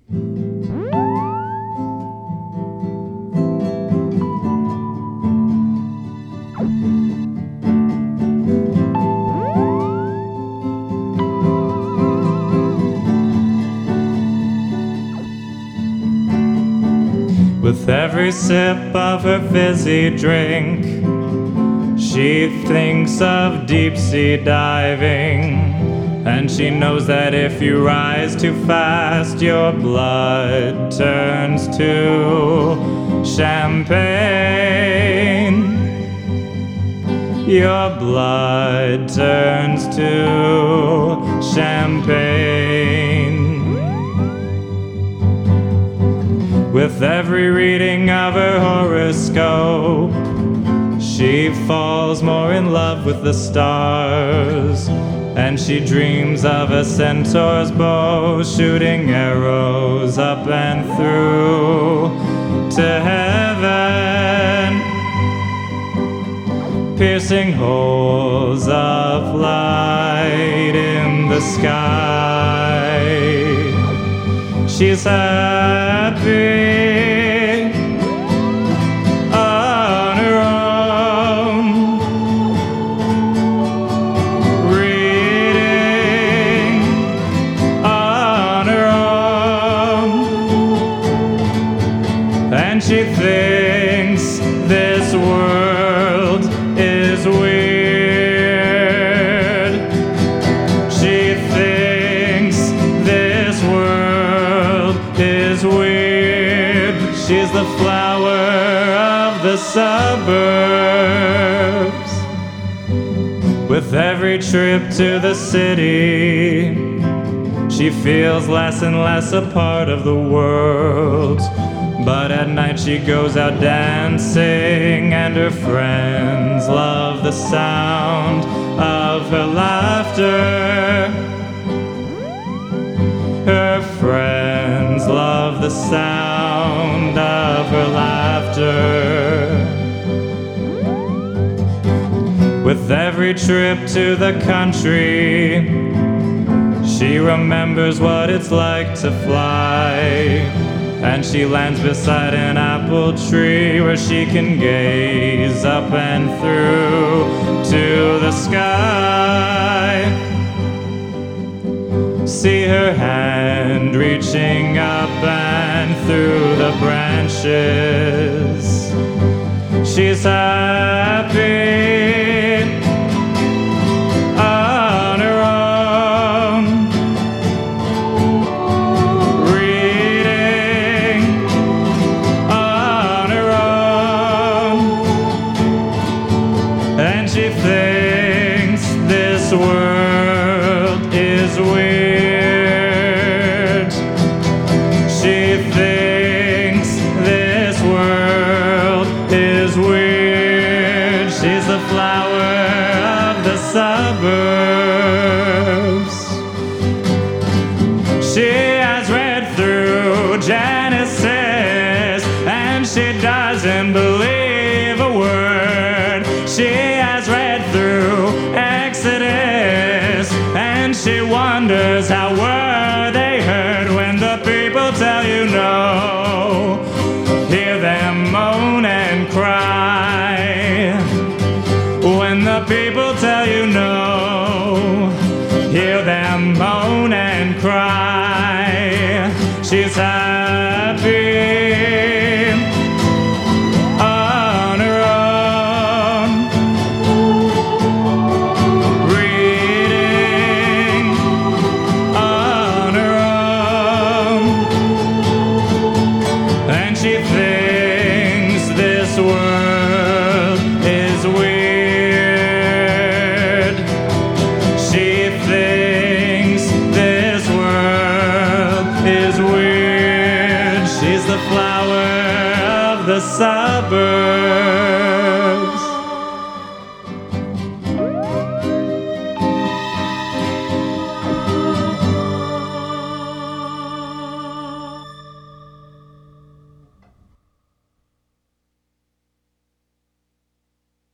With every sip of her fizzy drink, she thinks of deep-sea diving. And she knows that if you rise too fast, your blood turns to champagne. Your blood turns to champagne. With every reading of her horoscope, she falls more in love with the stars. And she dreams of a centaur's bow, shooting arrows up and through to heaven, piercing holes of light in the sky. She's happy on her own, reading on her own, and she thinks this world is weird. She thinks this world is weird. She's the flower of the suburbs. With every trip to the city, she feels less and less a part of the world. But at night she goes out dancing, and her friends love the sound of her laughter. Her friends love the sound of her laughter. With every trip to the country, she remembers what it's like to fly. And she lands beside an apple tree where she can gaze up and through to the sky. See her hand reaching up and through the branches. She's happy on her own, reading on her own, and she thinks this world is weird. She thinks this world is weird. She's the flower of the suburbs. She has read through Genesis, and she doesn't believe a word. She has read through Exodus, and she wonders how were they heard when the people tell you no. Hear them moan and cry when the people tell you no. Hear them moan and cry. She's happy on her own, reading on her own, and she thinks this world is weird. She thinks this world is weird. She's the flower of the suburbs.